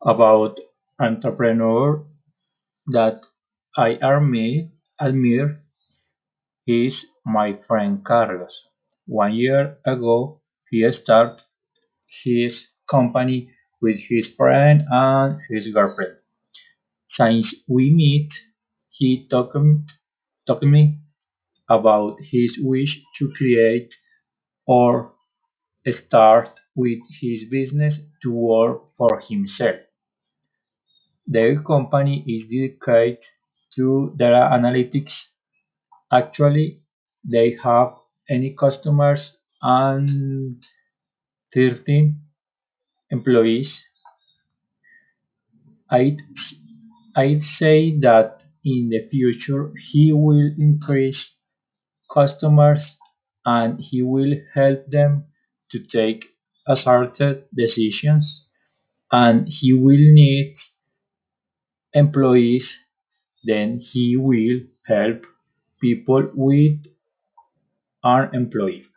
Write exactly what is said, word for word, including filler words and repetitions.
About entrepreneur that I admire, admire is my friend Carlos. One year ago, he started his company with his friend and his girlfriend. Since we met, he talked, talked me about his wish to create or start with his business to work for himself. Their company is dedicated to data analytics. Actually, they have any customers and thirteen employees. I'd, I'd say that in the future he will increase customers and he will help them to take asserted decisions and he will need employees, then he will help people with unemployed.